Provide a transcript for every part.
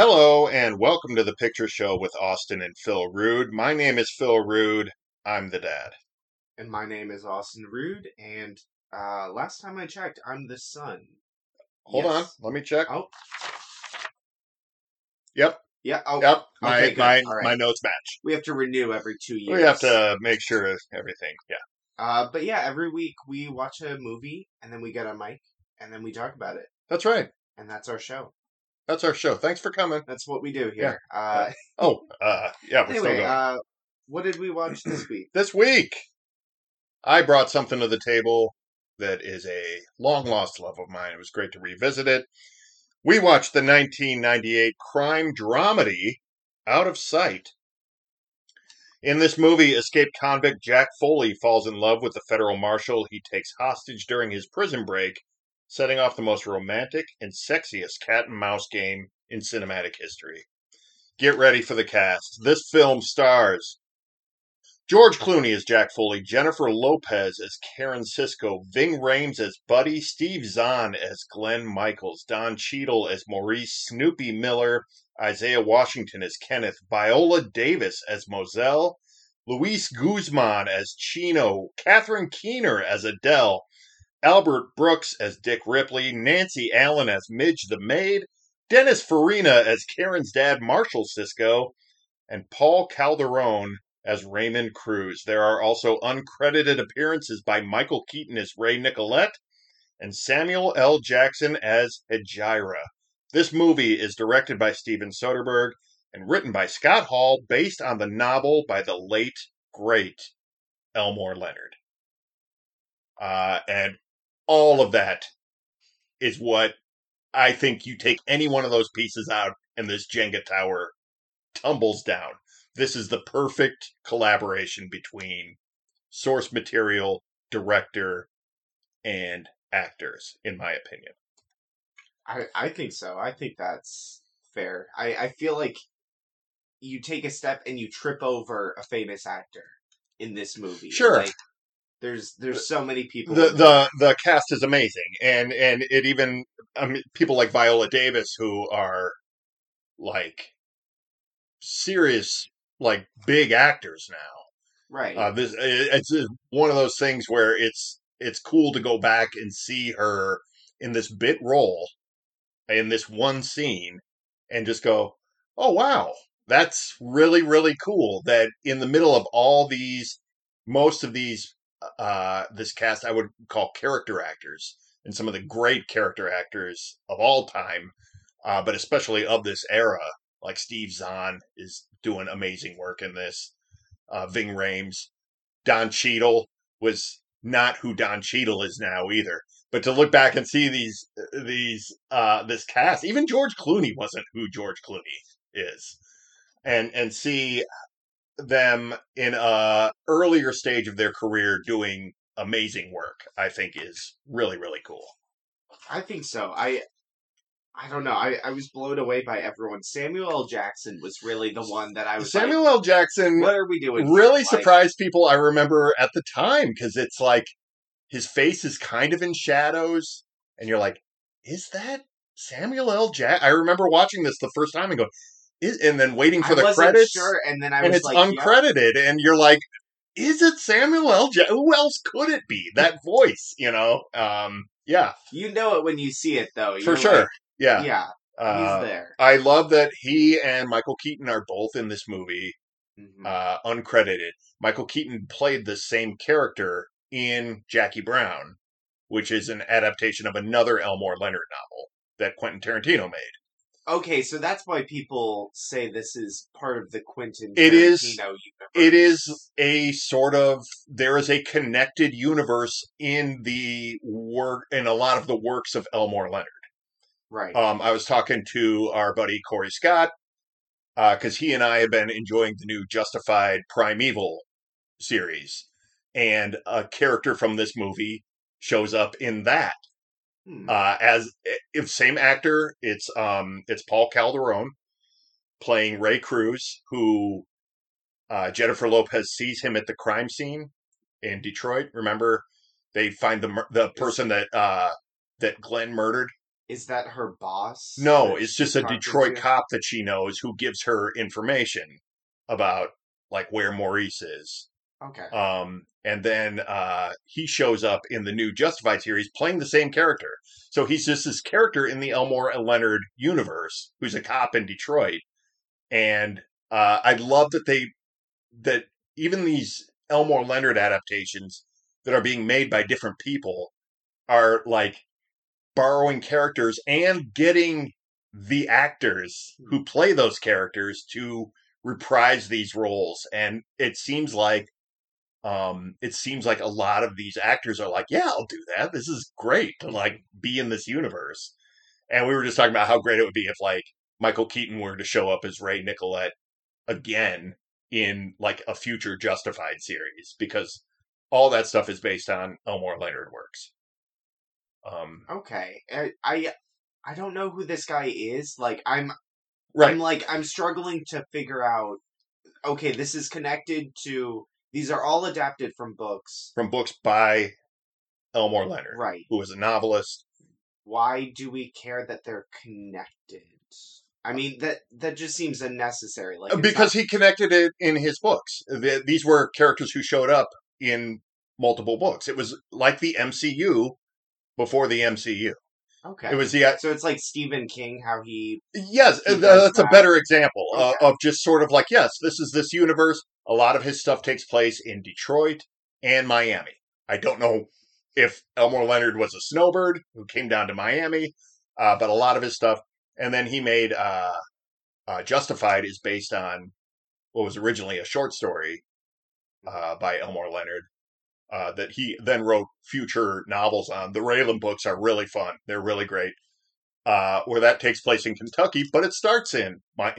Hello and welcome to the Picture Show with Austin and Phil Rude. My name is Phil Rude. I'm the dad. And my name is Austin Rude, and last time I checked, I'm the son. Hold on, Yes. let me check. Oh, Yep, yeah. Oh, yep. okay, My good. my All right. my notes match. We have to renew every We have 2 years. to make sure everything. Yeah, But yeah, every week we watch a movie, and then we get a mic, and then we talk about it, that's right. and that's our show. That's our show. Thanks for coming. That's what we do Yeah. here. Yeah. We're still Anyway, going. what did we watch this week? This week, I brought something to the table that is a long lost love of mine. It was great to revisit it. We watched the 1998 crime dramedy Out of Sight. In this movie, escaped convict Jack Foley falls in love with the federal marshal he takes hostage during his prison break, setting off the most romantic and sexiest cat and mouse game in cinematic history. Get ready for the cast. This film stars George Clooney as Jack Foley, Jennifer Lopez as Karen Sisko, Ving Rhames as Buddy, Steve Zahn as Glenn Michaels, Don Cheadle as Maurice, Snoopy Miller, Isaiah Washington as Kenneth, Viola Davis as Moselle, Luis Guzman as Chino, Catherine Keener as Adele, Albert Brooks as Dick Ripley, Nancy Allen as Midge the maid, Dennis Farina as Karen's dad Marshall Sisko, and Paul Calderone as Raymond Cruz. There are also uncredited appearances by Michael Keaton as Ray Nicolette and Samuel L. Jackson as Hejira. This movie is directed by Steven Soderbergh and written by Scott Hall, based on the novel by the late, great Elmore Leonard. And all of that is what I think you take any one of those pieces out, and this Jenga tower tumbles down. This is the perfect collaboration between source material, director, and actors, in my opinion. I think so. I think that's fair. I feel like you take a step and you trip over a famous actor in this movie. Sure. Like, there's so many people. The cast is amazing, and it even people like Viola Davis, who are like serious, like big actors now. Right. It's one of those things where it's cool to go back and see her in this bit role in this one scene and just go, oh wow, that's really really cool. That in the middle of all these, most of these, this cast I would call character actors, and some of the great character actors of all time, but especially of this era, like Steve Zahn is doing amazing work in this. Ving Rhames, Don Cheadle was not who Don Cheadle is now either. But to look back and see this cast, even George Clooney wasn't who George Clooney is, and see them in a earlier stage of their career doing amazing work, I think is really really cool. I think so. I don't know. I was blown away by everyone. Samuel L. Jackson was really the one that I was like, Samuel L. Jackson what are we doing really here? surprised people. I remember at the time, because it's like his face is kind of in shadows, and you're like, is that Samuel L. Jackson? I remember watching this the first time and going, and then waiting for I the wasn't credits, sure, and then I and was it's like, yep. uncredited, and you're like, is it Samuel L. Jackson? Who else could it be? That voice, you know? Yeah, You know it when you see it, though. for You're sure. like, Yeah. yeah, he's there. I love that he and Michael Keaton are both in this movie, Hmm. uncredited. Michael Keaton played the same character in Jackie Brown, which is an adaptation of another Elmore Leonard novel that Quentin Tarantino made. Okay, so that's why people say this is part of the Quentin It is Tarantino it is universe. a sort of, there is a connected universe in the work in a lot of the works of Elmore Leonard. Right. I was talking to our buddy Corey Scott, because he and I have been enjoying the new Justified Primeval series, and a character from this movie shows up in that. Hmm. As if same actor, it's Paul Calderone playing Ray Cruz, who Jennifer Lopez sees him at the crime scene in Detroit. Remember, they find the Is person that Glenn murdered. Is that her boss No, that it's she's just a talking Detroit to? cop that she knows who gives her information about like where Maurice is. Okay. And then he shows up in the new Justified series playing the same character. So he's just this character in the Elmore and Leonard universe who's a cop in Detroit. And I love that even these Elmore Leonard adaptations that are being made by different people are like borrowing characters and getting the actors who play those characters to reprise these roles. And it seems like a lot of these actors are like, yeah, I'll do that. This is great to like be in this universe. And we were just talking about how great it would be if like Michael Keaton were to show up as Ray Nicolette again in like a future Justified series, because all that stuff is based on Elmore Leonard works. Okay. I don't know who this guy is. Like Right. I'm struggling to figure out, okay, this is connected to, these are all adapted from books. From books by Elmore Leonard, Right. who was a novelist. Why do we care that they're connected? I mean, that just seems unnecessary. Like, it's Because not he connected it in his books. These were characters who showed up in multiple books. It was like the MCU before the MCU. It okay. was the So it's like Stephen King, how yes, he does that's a that. better example Okay. of just sort of like, yes, this is this universe. A lot of his stuff takes place in Detroit and Miami. I don't know if Elmore Leonard was a snowbird who came down to Miami, but a lot of his stuff. And then he made Justified is based on what was originally a short story by Elmore Leonard that he then wrote future novels on. The Raylan books are really fun. They're really great. Where that takes place in Kentucky, but it starts in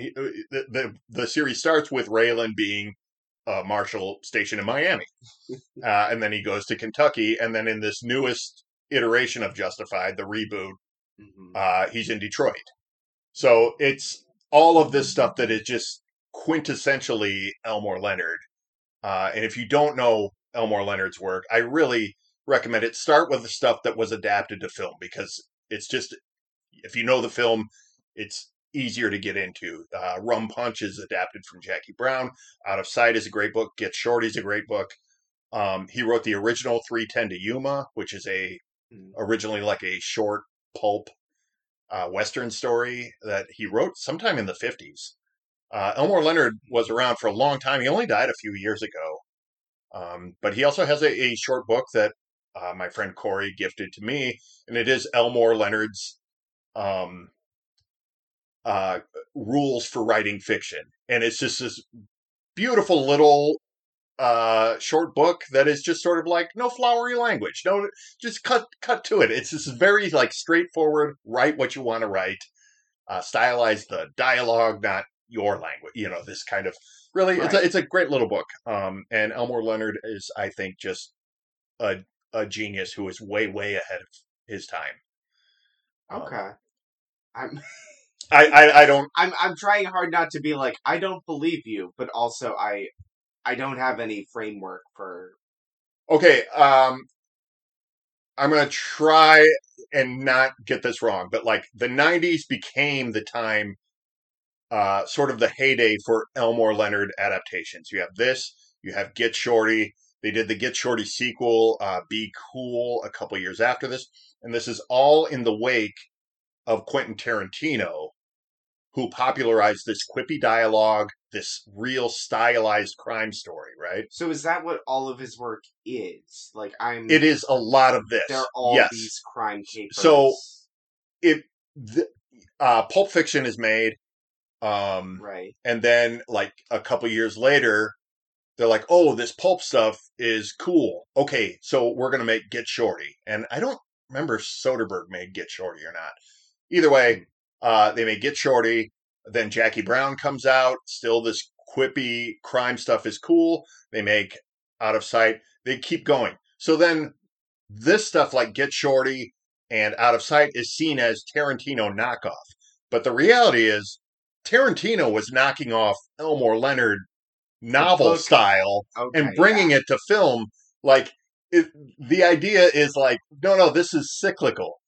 the series starts with Raylan being a marshal stationed in Miami, and then he goes to Kentucky, and then in this newest iteration of Justified, the reboot, Hmm. he's in Detroit. So it's all of this stuff that is just quintessentially Elmore Leonard. And if you don't know Elmore Leonard's work, I really recommend it. Start with the stuff that was adapted to film, because it's just, if you know the film, it's easier to get into. Rum Punch is adapted from Jackie Brown. Out of Sight is a great book. Get Shorty's a great book. He wrote the original 3:10 to Yuma, which is originally like a short pulp Western story that he wrote sometime in the 50s. Elmore Leonard was around for a long time. He only died a few years ago. But he also has a short book that my friend Corey gifted to me, and it is Elmore Leonard's um, uh, rules for writing fiction. And it's just this beautiful little short book that is just sort of like no flowery language, no, just cut to it. It's just very like straightforward. Write what you want to write. Stylize the dialogue, not your language. This kind of really, Right. it's a great little book. And Elmore Leonard is, I think, just a a genius who is way ahead of his time. Um, Okay. I'm I don't. I'm trying hard not to be like, I don't believe you, but also I don't have any framework for. Okay, I'm gonna try and not get this wrong, but like the '90s became the time, sort of the heyday for Elmore Leonard adaptations. You have this, you have Get Shorty. They did the Get Shorty sequel, Be Cool, a couple years after this, and this is all in the wake of Quentin Tarantino, who popularized this quippy dialogue, this real stylized crime story, right? So is that what all of his work is? Like, It is a lot of they're this, all yes. these crime So capers. it, the, Pulp Fiction is made, um, Right. and then like a couple years later, they're like, "Oh, this pulp stuff is cool. Okay, so we're gonna make Get Shorty." And I don't remember if Soderbergh made Get Shorty or not. Either way, they made Get Shorty. Then Jackie Brown comes out. Still, this quippy crime stuff is cool. They make Out of Sight. They keep going. So then, this stuff like Get Shorty and Out of Sight is seen as Tarantino knockoff. But the reality is, Tarantino was knocking off Elmore Leonard The novel book. style and Okay, yeah. bringing it to film. Like, the idea is like, no, this is cyclical.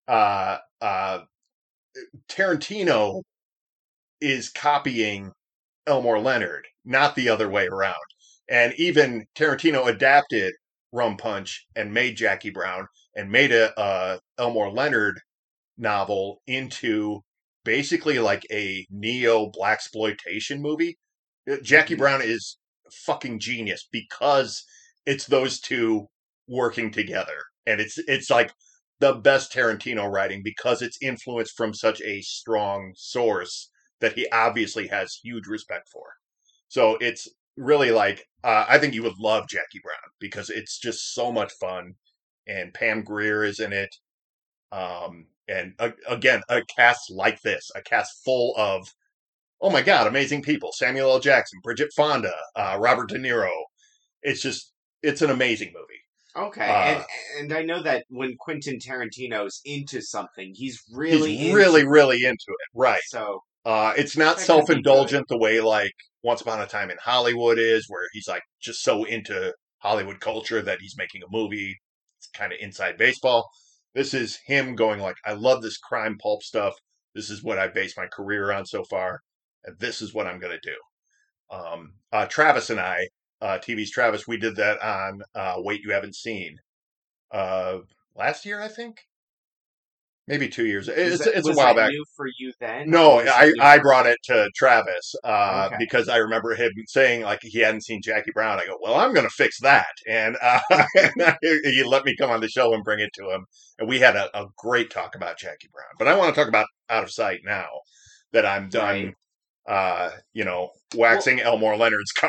uh, uh, Tarantino is copying Elmore Leonard, not the other way around. And even Tarantino adapted Rum Punch and made Jackie Brown and made a Elmore Leonard novel into basically like a neo blaxploitation movie. Jackie Hmm. Brown is fucking genius because it's those two working together, and it's like the best Tarantino writing because it's influenced from such a strong source that he obviously has huge respect for. So it's really like I think you would love Jackie Brown because it's just so much fun, and Pam Grier is in it. And again, a cast like this, a cast full of oh my god, amazing people: Samuel L. Jackson, Bridget Fonda, Robert De Niro. It's just it's an amazing movie. Okay, Uh, and I know that when Quentin Tarantino's into something, he's he's really into really it. really into it, right? So It's not that could be good. self-indulgent the way like Once Upon a Time in Hollywood is, where he's like just so into Hollywood culture that he's making a movie. It's kind of inside baseball. This is him going like, I love this crime pulp stuff. This is what I base my career on so far, and this is what I'm going to do. Travis and I, TV's Travis, we did that on Wait You Haven't Seen uh, last year, I think, maybe 2 years. It's a Was while that back. new for you then, or No, was it new I for brought him? it to Travis Okay, because I remember him saying like he hadn't seen Jackie Brown. I go, well, I'm going to fix that, and, he let me come on the show and bring it to him, and we had a great talk about Jackie Brown. But I want to talk about Out of Sight now that I'm done, right. Well, waxing Elmore Leonard's car.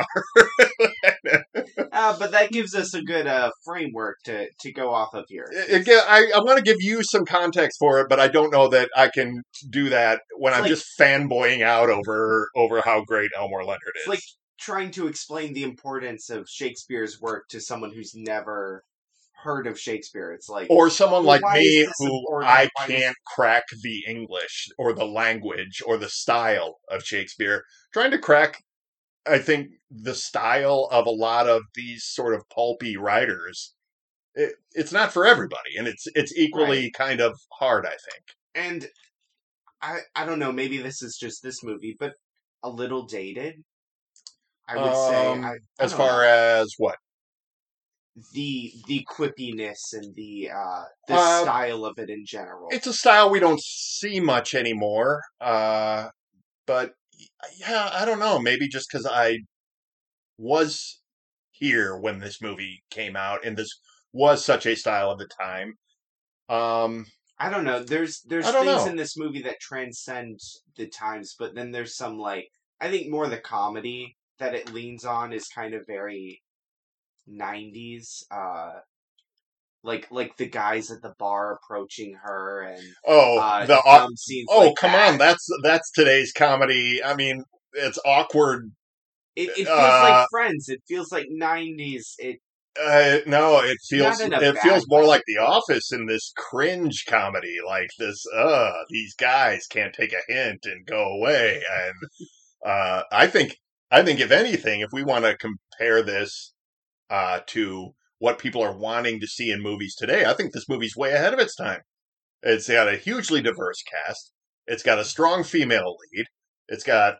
but that gives us a good framework to go off of here. Again, Because I want to give you some context for it, but I don't know that I can do that when it's I'm like just fanboying out over how great Elmore Leonard it's like is. trying to explain the importance of Shakespeare's work to someone who's never heard of Shakespeare. It's like, Or someone well, like why is me this who important? I Why does can't crack the English or the language or the style of Shakespeare. Trying to crack, I think, the style of a lot of these sort of pulpy writers. It's not for everybody, and it's right? equally kind of hard, I think. And I don't know. Maybe this is just this movie, but a little dated. I would say I As don't far know as what? the quippiness and the Uh, style of it in general. it's a style we don't see much anymore. But yeah, I don't know. Maybe just because I was here when this movie came out, and this was such a style of the time. Um, I don't know. I There's don't things know. in this movie that transcend the times, but then there's some like I think more the comedy that it leans on is kind of very 90s. Like the guys at the bar approaching her and Oh, dumb scenes oh, like come on, that. that's today's comedy. I mean, it's awkward. It feels like Uh, Friends. It feels like 90s. no, Not in a it bad feels more like way. The Office in this cringe comedy, like this. These guys can't take a hint and go away. And I think if anything, if we want to compare this to what people are wanting to see in movies today, I think this movie's way ahead of its time. It's got a hugely diverse cast. It's got a strong female lead. It's got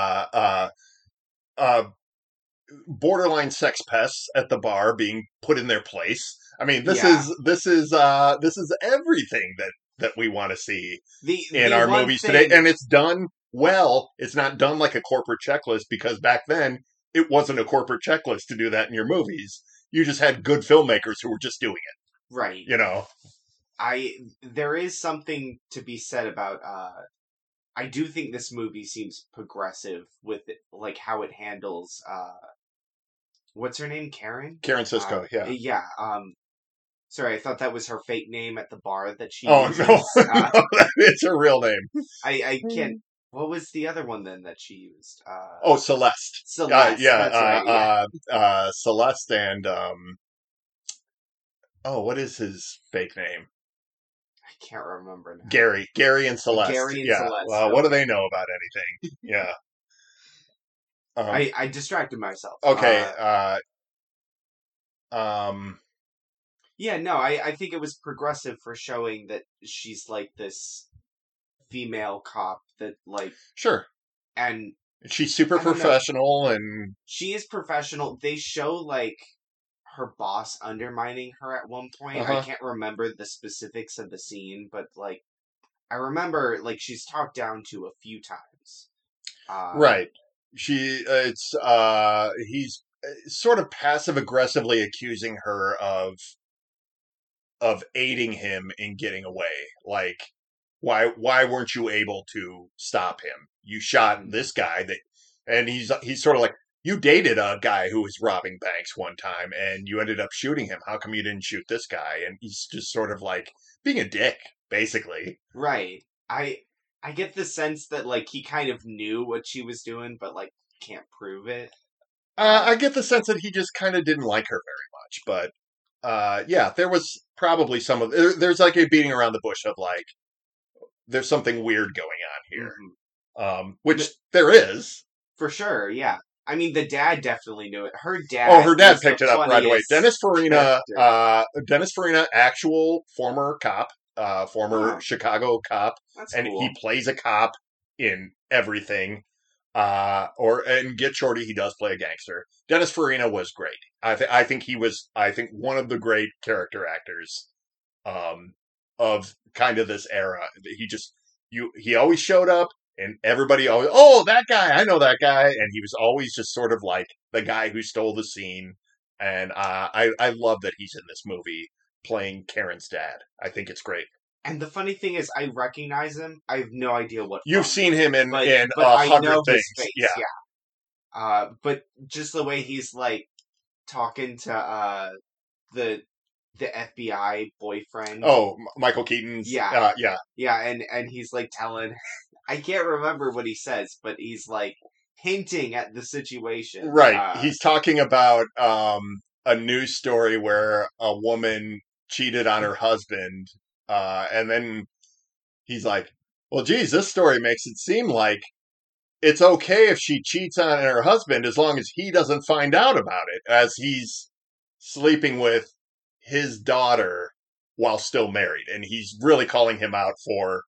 uh, borderline sex pests at the bar being put in their place. I mean, Yeah. this is everything that we want to see in The our one movies today, thing and it's done well. It's not done like a corporate checklist because back then it wasn't a corporate checklist to do that in your movies. You just had good filmmakers who were just doing right. it. You know, I there is something to be said about I do think this movie seems progressive with it, like how it handles what's her name? Karen? Karen Cisco. Yeah. Yeah, sorry, I thought that was her fake name at the bar that she Oh no, uses. no, it's her real name. I can't what was the other one then that she used? Oh, Celeste. Celeste, Yeah, that's right, yeah. Celeste and oh, what is his fake name? I can't remember now. Gary and Celeste. Gary and Yeah. Celeste, Well, what do okay. they know about anything? Yeah. Um. I distracted myself. Okay. Um. Yeah, no, I think it was progressive for showing that she's like this female cop that like, Sure. and She's super I don't know, professional and she is professional. They show like her boss undermining her at one point. I uh-huh. can't remember the specifics of the scene, but like I remember like she's talked down to a few times. Uh Right. He's sort of passive aggressively accusing her of aiding him in getting away. Like, why weren't you able to stop him? You shot mhm. this guy that, and he's sort of like, you dated a guy who was robbing banks one time, and you ended up shooting him. How come you didn't shoot this guy? And he's just sort of like being a dick, basically. Right. I get the sense that like he kind of knew what she was doing, but like can't prove it. I Uh get the sense that he just kind of didn't like her very much, but yeah, there was probably there's like a beating around the bush of like there's something weird going on mhm. here, which there is. For sure, yeah. I mean, the dad definitely knew it. Her Oh, dad her dad is the picked it up right away. funniest character. Dennis Farina, actual former cop, former Oh, Chicago cop, that's and he cool. plays a cop in everything. Or and Get Shorty, he does play a gangster. Dennis Farina was great. I think he was. I think one of the great character actors, um, of kind of this era. He just he always showed up, and everybody always, oh, that guy, I know that guy, and he was always just sort of like the guy who stole the scene. And I love that he's in this movie playing Karen's dad. I think it's great. And the funny thing is, I recognize him. I have no idea what You've from, seen him in but a I hundred know his things, yeah. face. Yeah. But just the way he's like talking to the the FBI boyfriend. Oh, Michael Keaton's, Yeah, yeah, yeah, and he's like telling. I can't remember what he says, but he's like hinting at the situation. right. He's talking about a news story where a woman cheated on her husband, and then he's like, well, geez, this story makes it seem like it's okay if she cheats on her husband as long as he doesn't find out about it, as he's sleeping with his daughter while still married. And he's really calling him out for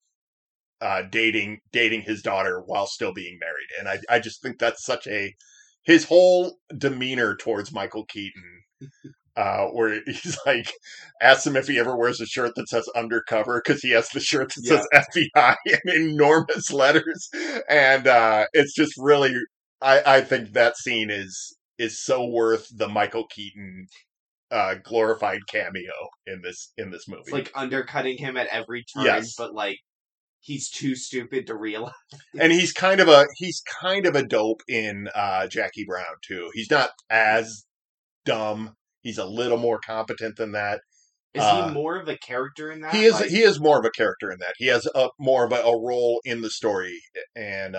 dating his daughter while still being married. And I just think that's such his whole demeanor towards Michael Keaton, where he's like, asks him if he ever wears a shirt that says undercover because he has the shirt that Yeah, says FBI in enormous letters, and it's just really, I think that scene is so worth the Michael Keaton glorified cameo in this it's movie. like undercutting him at every turn, Yes, but like he's too stupid to realize. and he's kind of a dope in Jackie Brown too. He's not as dumb. He's a little more competent than that. Is he Uh, more of a character in that? Like, he is more of a character in that. He has a more of a role in the story, and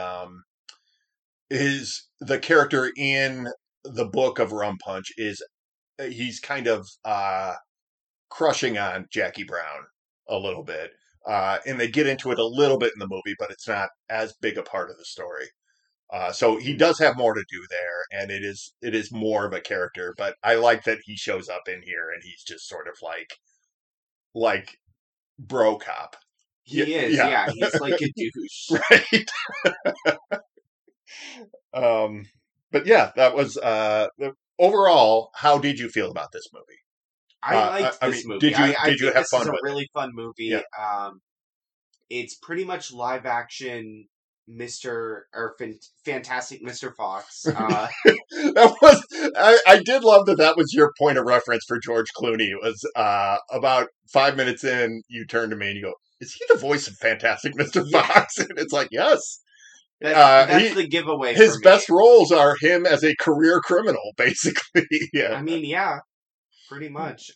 his the character in the book of Rum Punch is he's kind of crushing on Jackie Brown a little bit, and they get into it a little bit in the movie, but it's not as big a part of the story. So he does have more to do there, and it is more of a character. But I like that he shows up in here, and he's just sort of like bro cop. Yeah, he is, yeah, yeah, he's like a douche. right. But yeah, that was overall. How did you feel about this movie? I liked I mean, this movie. I did you think have this is fun a with it? really fun Yeah, movie. It's pretty much live action Mr. or Fantastic Mr. Fox. that was. I did love that. That was your point of reference for George Clooney. It was about 5 minutes in, you turn to me and you go, "Is he the voice of Fantastic Mr. Yeah, Fox?" And it's like, yes. that's He the giveaway for his me. best roles are him as a career criminal, basically. Yeah, I mean, yeah, pretty much.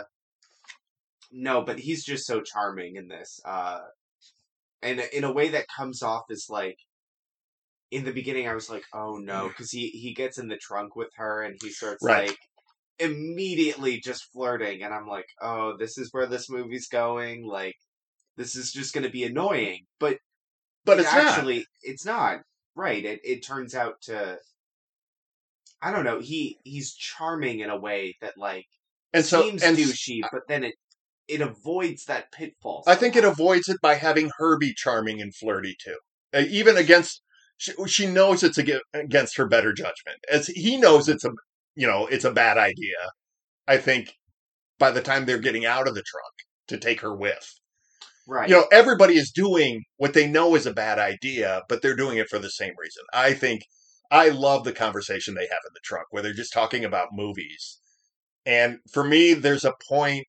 No, but he's just so charming in this. And in a way that comes off as like in the beginning I was like, oh no, because he gets in the trunk with her and he starts right. like immediately just flirting, and I'm like, oh, this is where this movie's going. Like, this is just going to be annoying, but But it's not. it's not right. It turns out to, I don't know. He's charming in a way that like And so, seems and douchey, but then it avoids that pitfall I think it somehow. avoids it by having her be charming and flirty too. Even against, she knows it's against her better judgment. As he knows it's a, it's a bad idea. I think by the time they're getting out of the truck to take her with, Right. everybody is doing what they know is a bad idea, but they're doing it for the same reason. I think I love the conversation they have in the truck where they're just talking about movies. And for me, there's a point,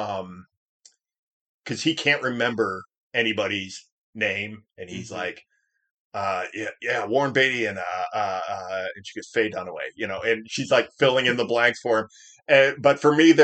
because he can't remember anybody's name, and he's Hmm. like, yeah, Warren Beatty and she goes Faye Dunaway, and she's like filling in the blanks for him. But for me,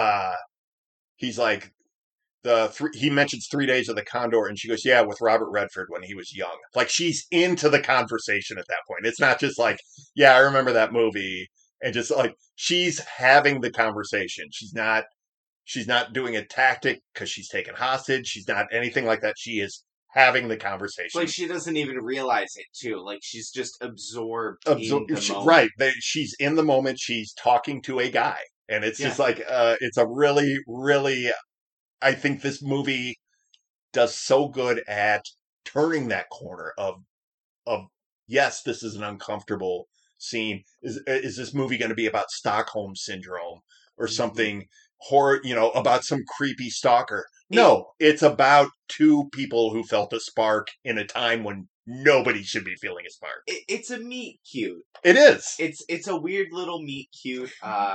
he's like he mentions 3 Days of the Condor, and she goes, yeah, with Robert Redford when he was young. Like she's into the conversation at that point. It's not just like, yeah, I remember that movie, and just like she's having the conversation. She's not doing a tactic because she's taken hostage. She's not anything like that. She is having the conversation. Like she doesn't even realize it too. Like she's just absorbed in the moment. Right. She's in the moment. She's talking to a guy. And it's Yeah. just like, it's a really, really, I think this movie does so good at turning that corner of, yes, this is an uncomfortable scene. Is this movie going to be about Stockholm syndrome or Hmm. something horror, about some creepy stalker? It, No, it's about two people who felt a spark in a time when nobody should be feeling a spark. it's a meet cute. It is. It's a weird little meet cute.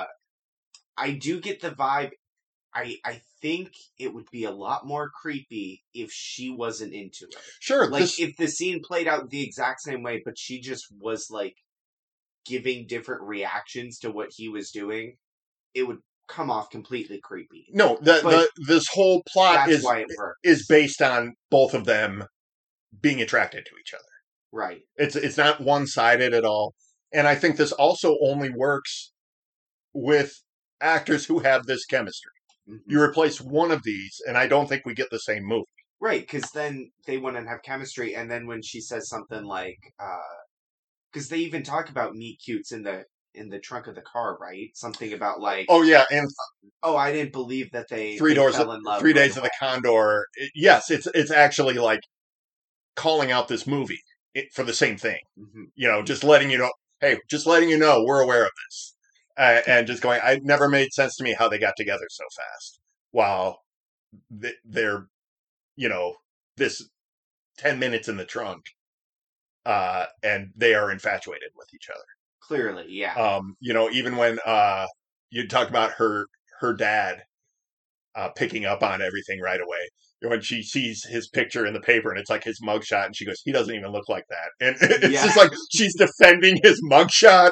I do get the vibe. I think it would be a lot more creepy if she wasn't into it. Sure, Like if the scene played out the exact same way, but she just was like giving different reactions to what he was doing, it would come off completely creepy. no, But this whole plot that's is why it is works. based on both of them being attracted to each other. Right. It's not one sided at all. And I think this also only works with actors who have this chemistry. Hmm. You replace one of these, and I don't think we get the same movie. Right, because then they wouldn't have chemistry. And then when she says something like, because they even talk about meet cutes in the trunk of the car, right? Something about like, Oh yeah, and oh, I didn't believe that three they doors, fell in love 3 right Days of the away. Condor. Yes, it's actually like calling out this movie for the same thing. Hmm. Just letting you know, hey, just letting you know we're aware of this, and just going. It never made sense to me how they got together so fast. While they're, you know, this 10 minutes in the trunk, and they are infatuated with each other. Clearly, yeah. Even when you talk about her dad picking up on everything right away. When she sees his picture in the paper and it's like his mugshot, and she goes, "He doesn't even look like that," and it's Yeah. just like she's defending his mugshot.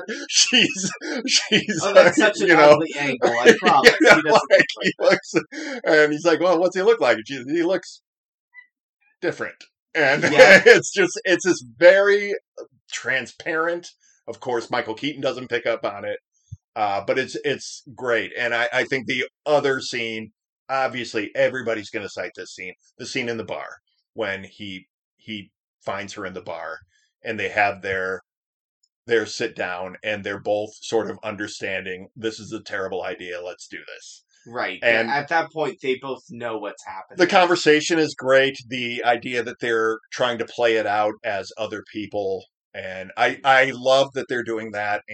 She's Oh, that's such an ugly angle. I promise. He doesn't like look like he looks, and he's like, "Well, what's he look like?" And he looks different, and that. Yeah. it's this very transparent. Of course, Michael Keaton doesn't pick up on it, but it's great, and I think the other scene, obviously, everybody's going to cite this scene, the scene in the bar when he finds her in the bar, and they have their sit down, and they're both sort of understanding this is a terrible idea. Let's do this, Right. and At that point, they both know what's the happening. conversation is great. The idea that they're trying to play it out as other people, and I love that they're doing that,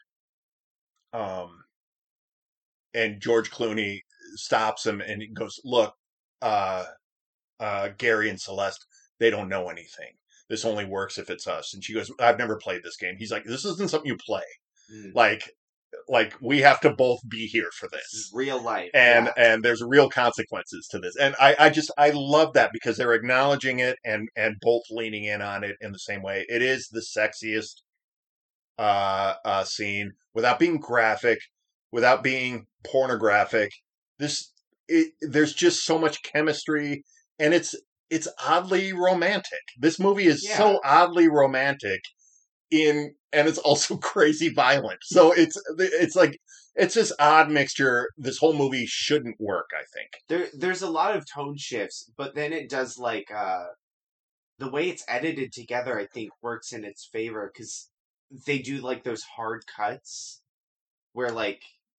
um and George Clooney stops him and he goes, "Look, uh, Gary and Celeste, they don't know anything. This only works if it's us." And she goes, "I've never played this game." He's like, "This isn't something you play. Mm. Like, we have to both be here for This is this." real life. And Yeah. there's real consequences to this, and I love that because they're acknowledging it and both leaning in on it in the same way. It is the sexiest scene without being graphic, without being pornographic. There's just so much chemistry, and it's oddly romantic. This movie is Yeah. so oddly romantic and it's also crazy violent. So it's like it's this odd mixture. This whole movie shouldn't work, I think. There's a lot of tone shifts, but then it does like the way it's edited together, I think works in its favor because they do like those hard cuts where like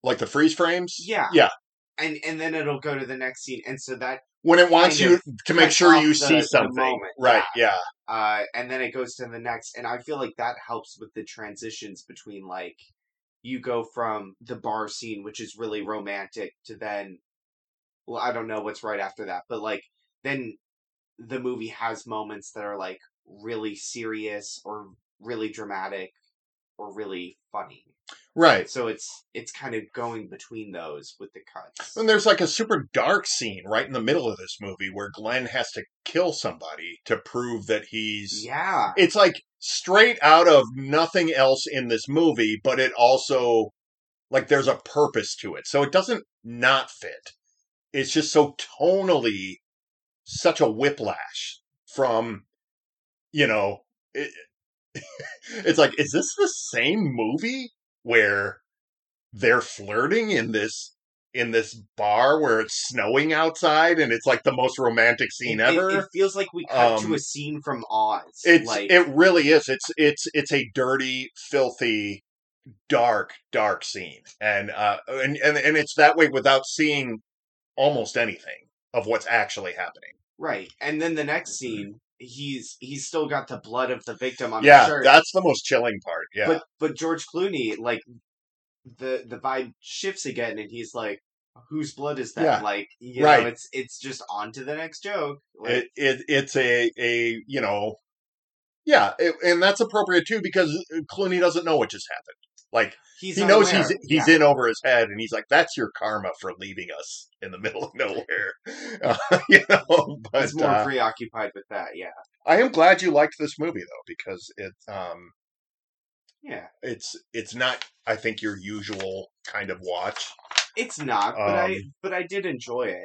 Like the freeze frames? Yeah. Yeah. And then it'll go to the next scene, and so that When it wants kind you of to make cuts sure off you see the something. moment. Right, yeah. And then it goes to the next, and I feel like that helps with the transitions between, like, you go from the bar scene, which is really romantic, to then, well, I don't know what's right after that, but like then the movie has moments that are like really serious or really dramatic or really funny. Right. So it's kind of going between those with the cuts. And there's like a super dark scene right in the middle of this movie where Glenn has to kill somebody to prove that he's... Yeah. It's like straight out of nothing else in this movie, but it also, like, there's a purpose to it. So it doesn't not fit. It's just so tonally such a whiplash from, you know, it's like, is this the same movie where they're flirting in this bar where it's snowing outside and it's like the most romantic scene ever? It feels like we cut to a scene from Oz. It really is. It's a dirty, filthy, dark scene, and it's that way without seeing almost anything of what's actually happening. Right, and then the next scene, he's still got the blood of the victim on his Yeah, shirt. that's the most chilling part. Yeah, But George Clooney, like, the vibe shifts again, and he's like, "Whose blood is that?" Yeah. Like, you Right. know, it's just on to the next joke. Like, it's a you know, yeah, and that's appropriate too because Clooney doesn't know what just happened. Like, he knows unaware. he's in over his head, and he's like, "That's your karma for leaving us in the middle of nowhere." You know, but He's more preoccupied with that. Yeah, I am glad you liked this movie though, because yeah, it's not, I think, your usual kind of watch. it's not, but I did enjoy it.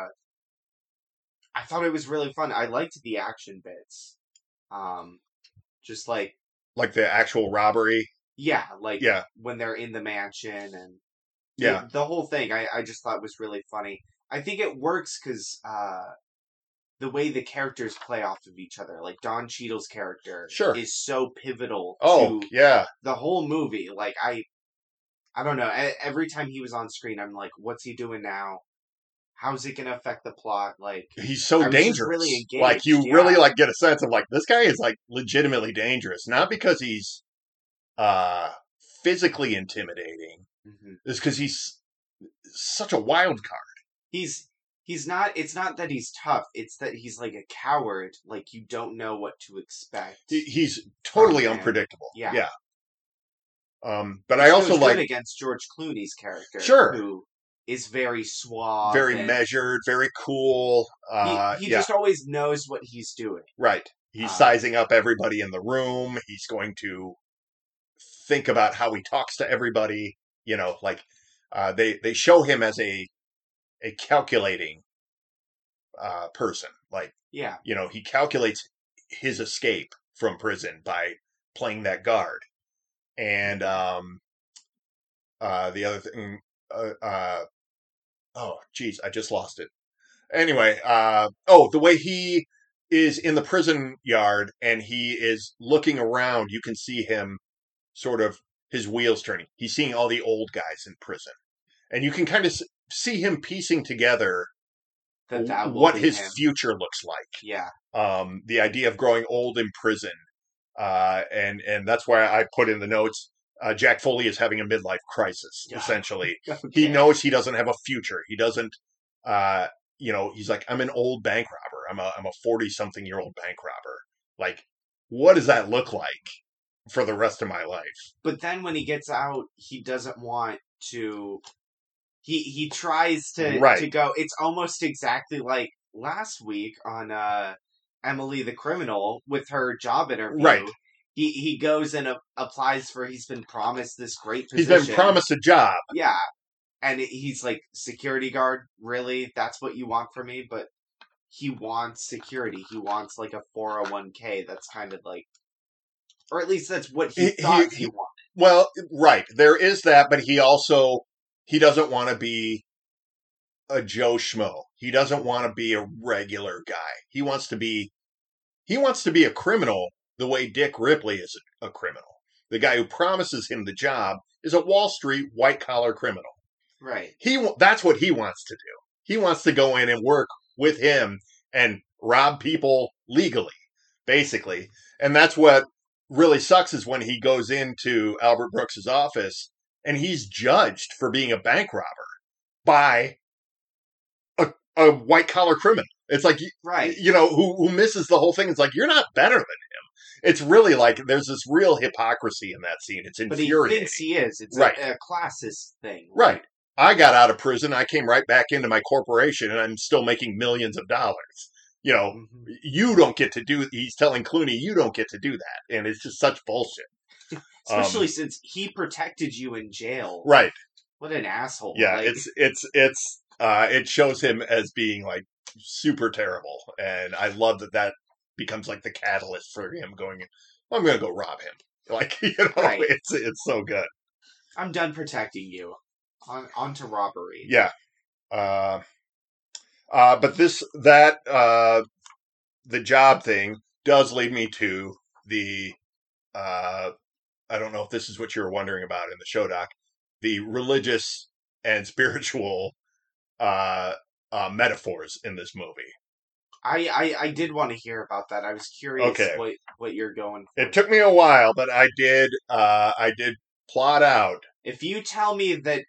I thought it was really fun. I liked the action bits. Just like the actual robbery. Yeah, like Yeah. when they're in the mansion and Yeah. the whole thing. I just thought was really funny. I think it works because the way the characters play off of each other, like Don Cheadle's character, Sure. is so pivotal Oh, to yeah. the whole movie. Like I don't know. Every time he was on screen, I'm like, what's he doing now? How's it going to affect the plot? Like, He's so I was just dangerous. really engaged, Like, you yeah. really like get a sense of like this guy is like legitimately dangerous, not because he's physically intimidating. Mhm. It's because he's such a wild card. He's not. It's not that he's tough. It's that he's like a coward. Like, you don't know what to expect. He's totally from him. unpredictable. Yeah. Yeah. But Which I also goes like good against George Clooney's character, Sure. who is very suave, very and measured, very cool. he Yeah. just always knows what he's doing. Right. He's sizing up everybody in the room. He's going to think about how he talks to everybody. You know, like they show him as a calculating person. Like, Yeah, you know, he calculates his escape from prison by playing that guard. And the other thing, oh, geez, I just lost it. Anyway, the way he is in the prison yard and he is looking around, you can see him sort of his wheels turning. He's seeing all the old guys in prison, and you can kind of see him piecing together that will what be his him. future looks like. Yeah, The idea of growing old in prison, and that's why I put in the notes. Jack Foley is having a midlife crisis. Yeah. Essentially, Okay. he knows he doesn't have a future. He doesn't. You know, he's like, I'm an old bank robber. I'm a 40-something-year-old bank robber. Like, what does that look like for the rest of my life? But then when he gets out, he doesn't want to. He tries to Right. go. It's almost exactly like last week on Emily the Criminal with her job interview. Right. He goes and applies for. He's been promised this great He's position. been promised a job. Yeah, and he's like, security guard. Really, that's what you want from me? But he wants security. He wants like a 401k. That's kind of like, or at least that's what he thought he wanted. Well, right. There is that, but he doesn't want to be a Joe Schmo. He doesn't want to be a regular guy. He wants to be a criminal the way Dick Ripley is a criminal. The guy who promises him the job is a Wall Street white-collar criminal. Right. That's what he wants to do. He wants to go in and work with him and rob people legally, basically. And that's what really sucks is when he goes into Albert Brooks's office and he's judged for being a bank robber by a white collar criminal. It's like, Right. who misses the whole thing. It's like, you're not better than him. It's really like there's this real hypocrisy in that scene. It's But he infuriating. thinks he is. It's Right. a classist thing. Right. I got out of prison. I came right back into my corporation, and I'm still making millions of dollars. You don't get to do. He's telling Clooney, you don't get to do that, and it's just such bullshit. Especially since he protected you in jail. Right. What an asshole. Yeah. It shows him as being like super terrible, and I love that becomes like the catalyst for him going, I'm going to go rob him. Like, Right. it's so good. I'm done protecting you. On to robbery. Yeah. But the job thing does lead me to the, I don't know if this is what you were wondering about in the show doc, the religious and spiritual metaphors in this movie. I did want to hear about that. I was curious what you're going for. It took me a while, but I did plot out. If you tell me that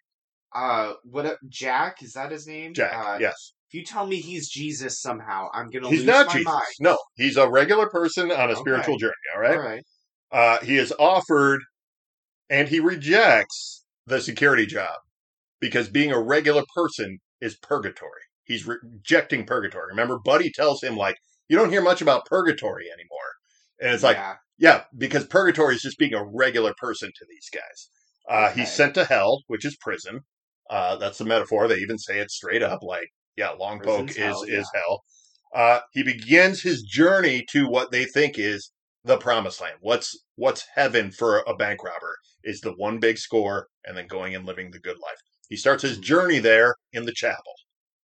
Jack, is that his name? Jack, yes. If you tell me he's Jesus somehow, I'm gonna He's lose not my Jesus. mind. No, he's a regular person on a spiritual journey, all right? All right. He is offered and he rejects the security job because being a regular person is purgatory. He's rejecting purgatory. Remember, Buddy tells him, like, you don't hear much about purgatory anymore. And it's like, yeah, because purgatory is just being a regular person to these guys. He's sent to hell, which is prison. That's the metaphor. They even say it straight up, like, yeah, Longpoke is hell. He begins his journey to what they think is the promised land. What's heaven for a bank robber is the one big score and then going and living the good life. He starts his journey there in the chapel.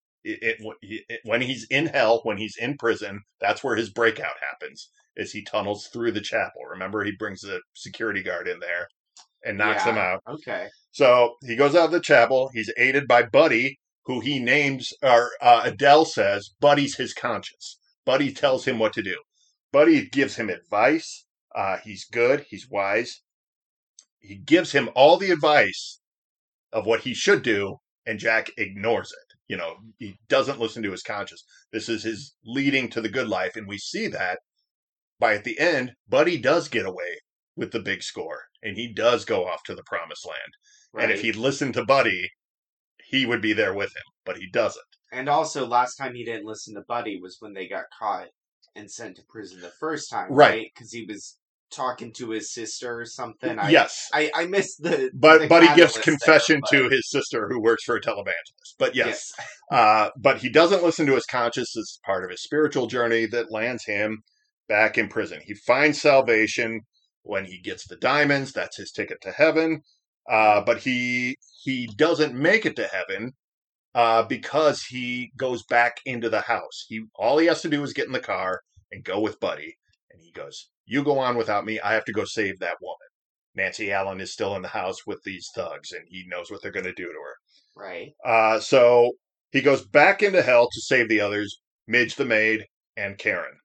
When he's in hell, when he's in prison, that's where his breakout happens, is he tunnels through the chapel. Remember, he brings the security guard in there and knocks him out. Okay. So he goes out of the chapel. He's aided by Buddy, who he names, or Adele says, Buddy's his conscience. Buddy tells him what to do. Buddy gives him advice. He's good. He's wise. He gives him all the advice of what he should do, and Jack ignores it. He doesn't listen to his conscience. This is his leading to the good life, and we see that by at the end, Buddy does get away with the big score, and he does go off to the promised land. Right. And if he'd listened to Buddy, he would be there with him, but he doesn't. And also, last time he didn't listen to Buddy was when they got caught and sent to prison the first time, right? Because he was talking to his sister or something. Yes. I missed the... But Buddy gives confession to his sister who works for a televangelist. But yes. But he doesn't listen to his conscience as part of his spiritual journey that lands him back in prison. He finds salvation when he gets the diamonds. That's his ticket to heaven. But he doesn't make it to heaven because he goes back into the house. All he has to do is get in the car and go with Buddy. And he goes, you go on without me. I have to go save that woman. Nancy Allen is still in the house with these thugs, and he knows what they're going to do to her. Right. So he goes back into hell to save the others, Midge the maid and Karen.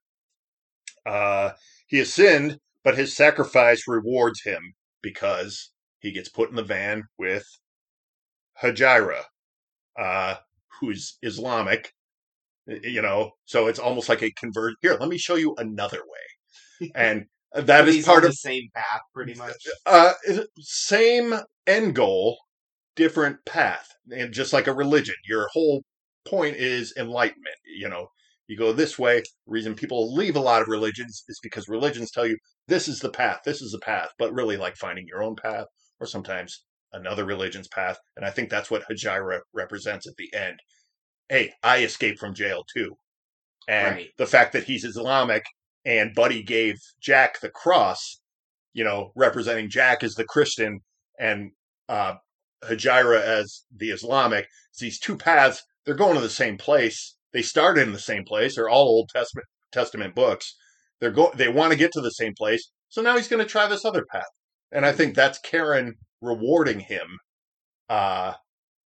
He has sinned, but his sacrifice rewards him because he gets put in the van with Hajira, who's Islamic. So it's almost like a convert. Here, let me show you another way. And that is part of the same path, pretty much. Same end goal, different path. And just like a religion, your whole point is enlightenment. You go this way. The reason people leave a lot of religions is because religions tell you this is the path, but really like finding your own path or sometimes another religion's path. And I think that's what Hajira represents at the end. Hey, I escaped from jail too. And the fact that he's Islamic and Buddy gave Jack the cross, representing Jack as the Christian and Hajira as the Islamic, these two paths, they're going to the same place. They started in the same place. They're all Old Testament books. They want to get to the same place. So now he's going to try this other path. And I think that's Karen rewarding him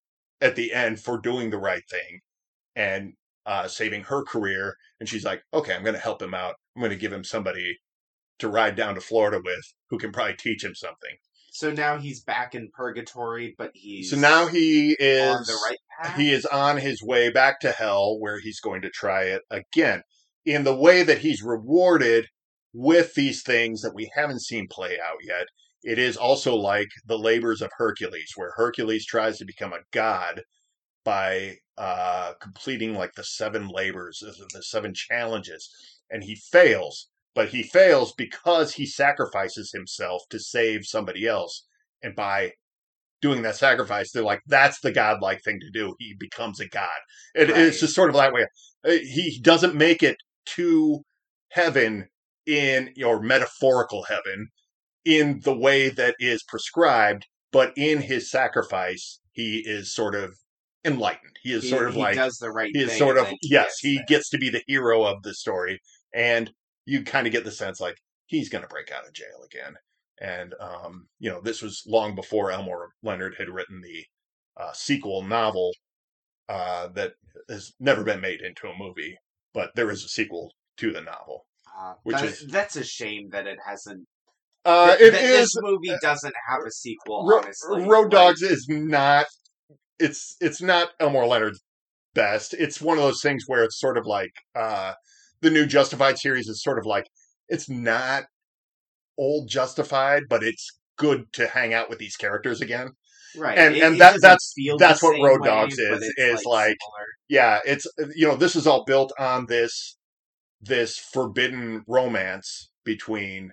at the end for doing the right thing and saving her career. And she's like, okay, I'm going to help him out. I'm going to give him somebody to ride down to Florida with who can probably teach him something. So now he's back in purgatory, but So now he's on the right path. he is on his way back to hell where he's going to try it again in the way that he's rewarded with these things that we haven't seen play out yet. It is also like the labors of Hercules, where Hercules tries to become a god by completing like the 7 labors, the 7 challenges, and he fails. But he fails because he sacrifices himself to save somebody else, and by doing that sacrifice, they're like, that's the godlike thing to do. He becomes a god. It's Right. just sort of that way. He doesn't make it to heaven or metaphorical heaven in the way that is prescribed, but in his sacrifice, he is sort of enlightened. He is sort of He like, does the right he is thing, sort and of, then he yes, gets he there. gets to be the hero of the story. And you kind of get the sense like he's going to break out of jail again. And, this was long before Elmore Leonard had written the sequel novel that has never been made into a movie, but there is a sequel to the novel, which is That's a shame that it hasn't. it This is movie doesn't have a sequel, honestly. Road Like, Dogs is not it's not Elmore Leonard's best. It's one of those things where it's sort of like the new Justified series is sort of like it's not old Justified, but it's good to hang out with these characters again. right. And It doesn't feel the that's what same Road way, Dogs but it's is like like. similar. Yeah, it's this is all built on this forbidden romance between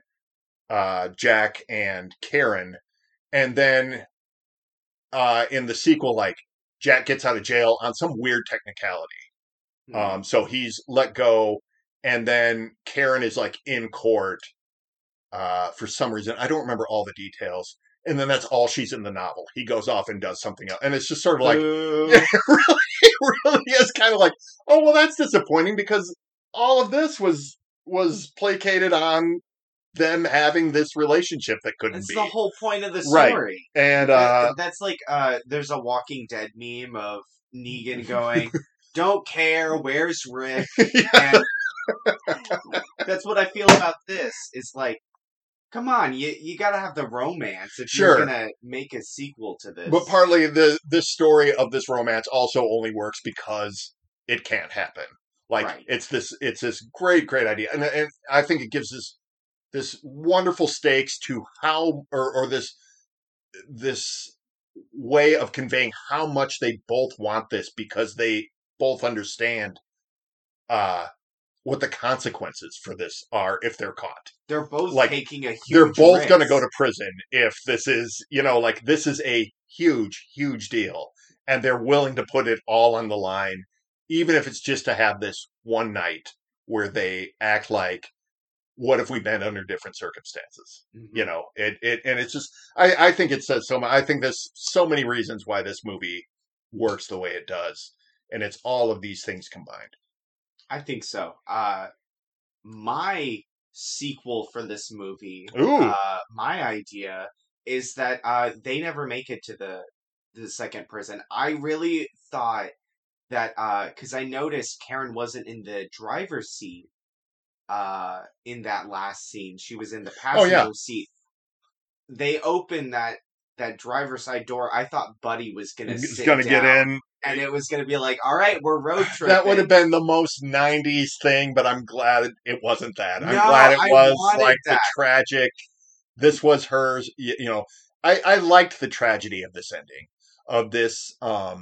Jack and Karen, and then in the sequel, like Jack gets out of jail on some weird technicality. Hmm. So he's let go, and then Karen is like in court for some reason. I don't remember all the details. And then that's all she's in the novel. He goes off and does something else, and it's just sort of like, yeah, Boo. it really is kind of like, oh well, that's disappointing because all of this was placated on them having this relationship that couldn't That's the be whole point of the right. story. And That's like there's a Walking Dead meme of Negan going, "Don't care, where's Rick?" yeah, And that's what I feel about this. It's like, come on, you gotta have the romance if you're sure. gonna make a sequel to But this. partly this story of this romance also only works because it can't happen. Like Right. it's this great idea, and I think it gives this wonderful stakes to how or this way of conveying how much they both want this because they both understand uh what the consequences for this are if they're caught. They're both Like taking a they're huge both going to go risk. to prison if this is, like this is a huge deal and they're willing to put it all on the line even if it's just to have this one night where they act like what if we've been under different circumstances? Hmm. And it's just I think it says so much. I think there's so many reasons why this movie works the way it does, and it's all of these things combined. I think so. My sequel for this movie, Ooh, my idea is that they never make it to the second prison. I really thought that because I noticed Karen wasn't in the driver's seat in that last scene. She was in the oh yeah, passenger seat. They opened that driver's side door. I thought Buddy was gonna it's sit gonna get down in. and it was gonna be like, all right, we're road That would have tripping. been the most '90s thing, but I'm glad it wasn't that. I'm No, glad it I was wanted like the that. tragic. This was hers. I liked the tragedy of this ending. Of this,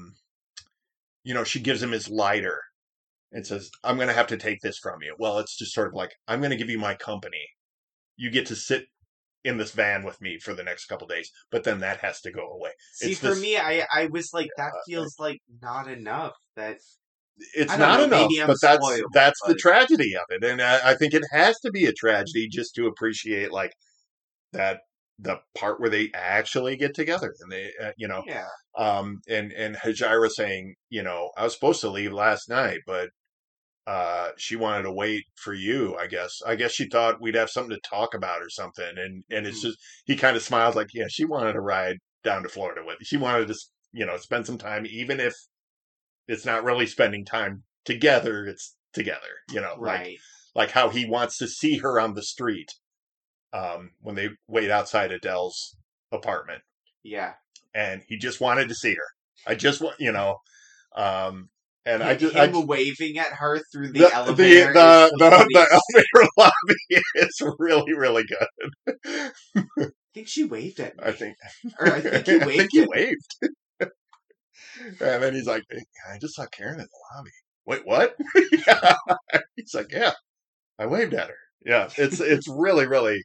she gives him his lighter and says, "I'm going to have to take this from you." Well, it's just sort of like, "I'm going to give you my company. You get to sit in this van with me for the next couple days," but then that has to go away. See, It's for this. me, I was like, that feels like not enough. That It's I don't not know. enough, Maybe I'm but that's spoiled, that's the but tragedy of it, and I think it has to be a tragedy just to appreciate like that the part where they actually get together and they yeah. and Hajira saying, I was supposed to leave last night, but she wanted to wait for you. I guess she thought we'd have something to talk about or something, and it's Hmm. just he kind of smiles like, yeah, she wanted to ride down to Florida with you. She wanted to spend some time, even if it's not really spending time together, it's together, Right. like how he wants to see her on the street, when they wait outside Adele's apartment, Yeah. and he just wanted to see her. I just want, um, and Him waving at her through the the elevator the elevator lobby is really, really good. I think she waved at me. I think, Or I think he waved. I think he waved. And then he's like, hey, I just saw Karen in the lobby. Wait, what? Yeah. He's like, yeah, I waved at her. Yeah, it's really, really,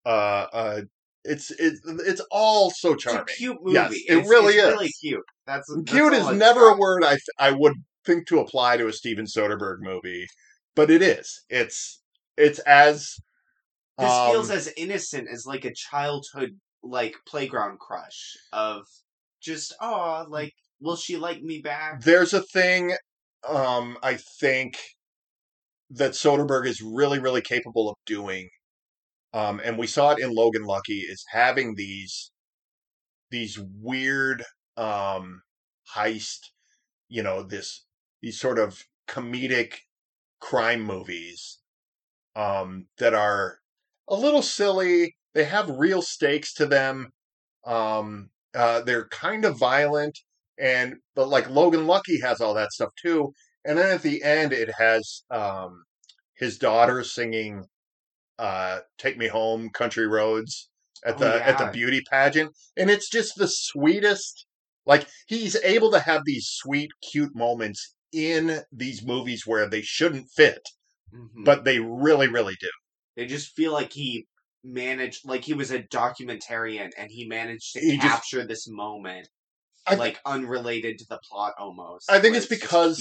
it's all so charming. It's a cute movie. Yes, it really is. Really cute. That's cute is never a word I would think to apply to a Steven Soderbergh movie, but it is. It's as this feels as innocent as like a childhood like playground crush of just like, will she like me back? There's a thing, I think that Soderbergh is really, really capable of doing, and we saw it in Logan Lucky, is having these weird heist, these sort of comedic crime movies, that are a little silly. They have real stakes to them. They're kind of violent, but like Logan Lucky has all that stuff too. And then at the end, it has his daughter singing "Take Me Home, Country Roads" at the beauty pageant, and it's just the sweetest. Like, he's able to have these sweet, cute moments in these movies where they shouldn't fit, but they really, really do. They just feel like he managed, like he was a documentarian, and he managed to capture this moment, like unrelated to the plot almost. I think it's because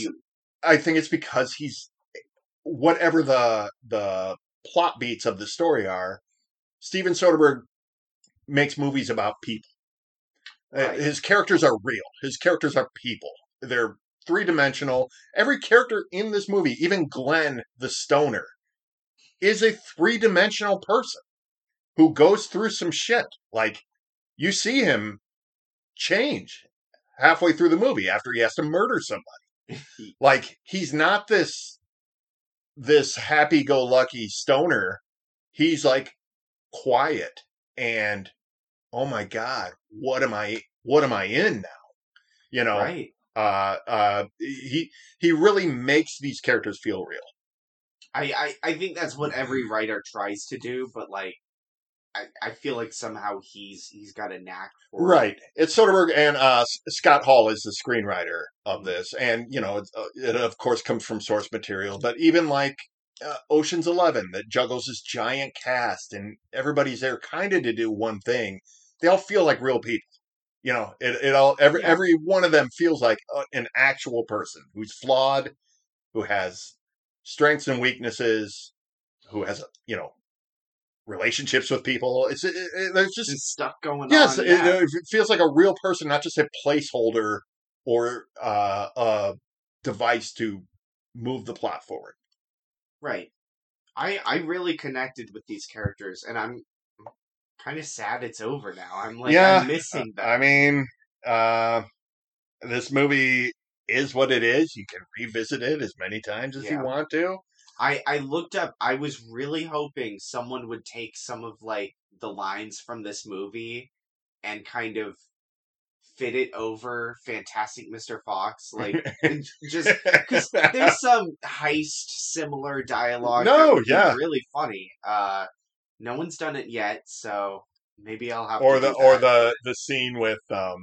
he's, whatever the plot beats of the story are, Steven Soderbergh makes movies about people. Right. His characters are real. His characters are people. They're three-dimensional. Every character in this movie, even Glenn the stoner, is a three-dimensional person who goes through some shit. Like, you see him change halfway through the movie after he has to murder somebody. Like, he's not this happy-go-lucky stoner. He's like quiet and, oh my God, what am I in now? Right. He really makes these characters feel real. I think that's what every writer tries to do, but like, I feel like somehow he's got a knack for it. Right. It's Soderbergh, and Scott Hall is the screenwriter of this, and it of course comes from source material. But even like Ocean's 11, that juggles this giant cast, and everybody's there kind of to do one thing. They all feel like real people. Every one of them feels like an actual person who's flawed, who has strengths and weaknesses, who has relationships with people. There's just stuff going on. Yes, it feels like a real person, not just a placeholder or a device to move the plot forward. Right. I really connected with these characters, and I'm kind of sad it's over now. I'm like, I'm missing them. I mean, this movie is what it is. You can revisit it as many times as you want to. I looked up, I was really hoping someone would take some of like the lines from this movie and kind of fit it over Fantastic Mr. Fox, like just because there's some heist similar dialogue. Really funny. No one's done it yet, so maybe I'll have to the scene with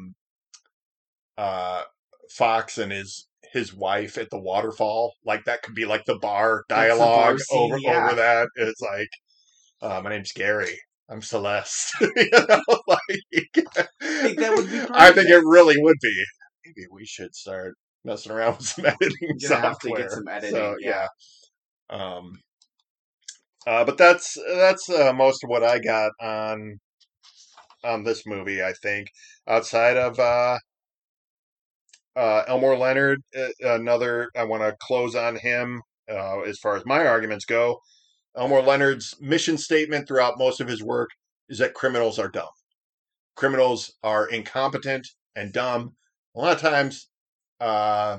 Fox and his wife at the waterfall. Like, that could be like the bar dialogue over that. It's like, my name's Gary. I'm Celeste. I think that would be perfect. I think it really would be. Maybe we should start messing around with some editing software. Have to get some editing. So, yeah. But that's most of what I got on this movie, I think. Outside of Elmore Leonard, I want to close on him as far as my arguments go. Elmore Leonard's mission statement throughout most of his work is that criminals are dumb. Criminals are incompetent and dumb. a lot of times uh,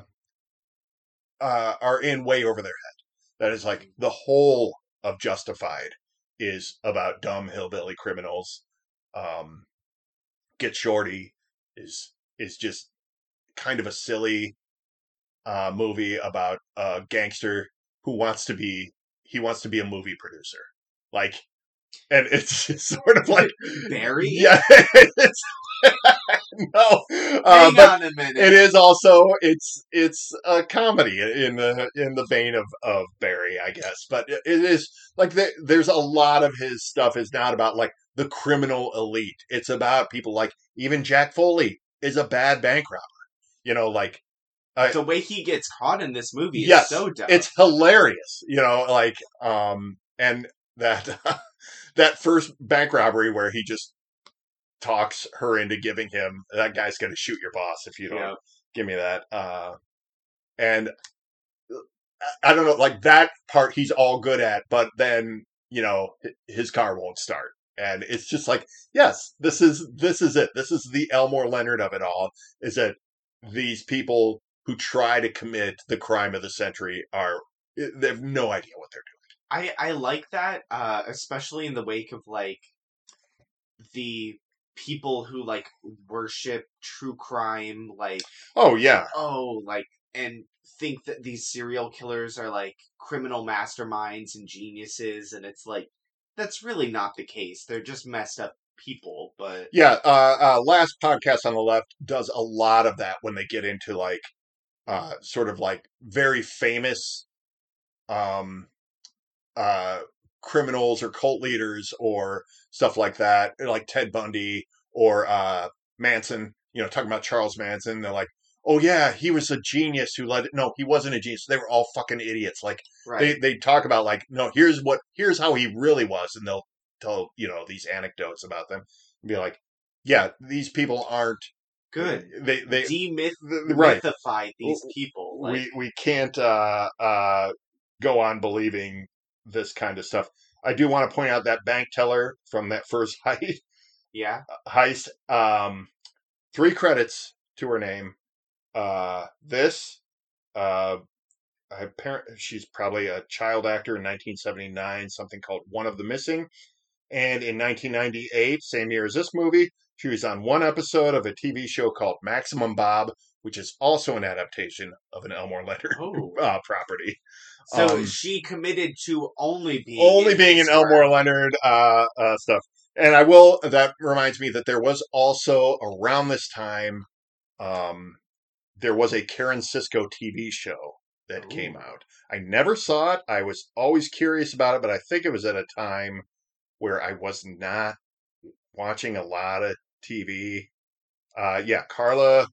are in way over their head. That is like the whole of Justified is about dumb hillbilly criminals. Um, Get Shorty is just kind of a silly movie about a gangster who wants to be he wants to be a movie producer. Like, and it's just sort of like Barry? yeah, it's no, Hang but on a minute. it is also it's a comedy in the vein of Barry, I guess. But it is like there's a lot of his stuff is not about like the criminal elite. It's about people like even Jack Foley is a bad bank robber. You know, like The way he gets caught in this movie is yes, so dumb. it's hilarious. You know, like and that that first bank robbery where he just talks her into giving him that guy's going to shoot your boss if you don't give me that. And I don't know, like that part he's all good at, but then you know his car won't start, and it's just like yes, this is it. This is the Elmore Leonard of it all. Is that these people who try to commit the crime of the century are they have no idea what they're I like that, especially in the wake of like the people who like worship true crime, like doing. Oh yeah, like and think that these serial killers are like criminal masterminds and geniuses, and it's like that's really not the case. They're just messed up people. But yeah. Last podcast on the left does a lot of that when they get into like sort of like very famous um, uh, criminals or cult leaders or stuff like that, like Ted Bundy or Manson. You know, talking about Charles Manson. They're like, oh yeah, he was a genius who led it. No, he wasn't a genius. They were all fucking idiots. Like right, they talk about like, no, here's how he really was, and they'll tell you know these anecdotes about them and be like, yeah, these people aren't good. they right. Demythify these people. Like We can't go on believing this kind of stuff. I do want to point out that bank teller from that first yeah, heist. 3 credits to her name. This uh, she's probably a child actor in 1979, something called One of the Missing, and in 1998, same year as this movie, she was on one episode of a TV show called Maximum Bob, which is also an adaptation of an Elmore Leonard oh, property. so she committed to only Being an Elmore Leonard stuff. And that reminds me that there was also around this time, there was a Karen Cisco TV show that came out. I never saw it. I was always curious about it, but I think it was at a time where I was not watching a lot of TV. Yeah, Carla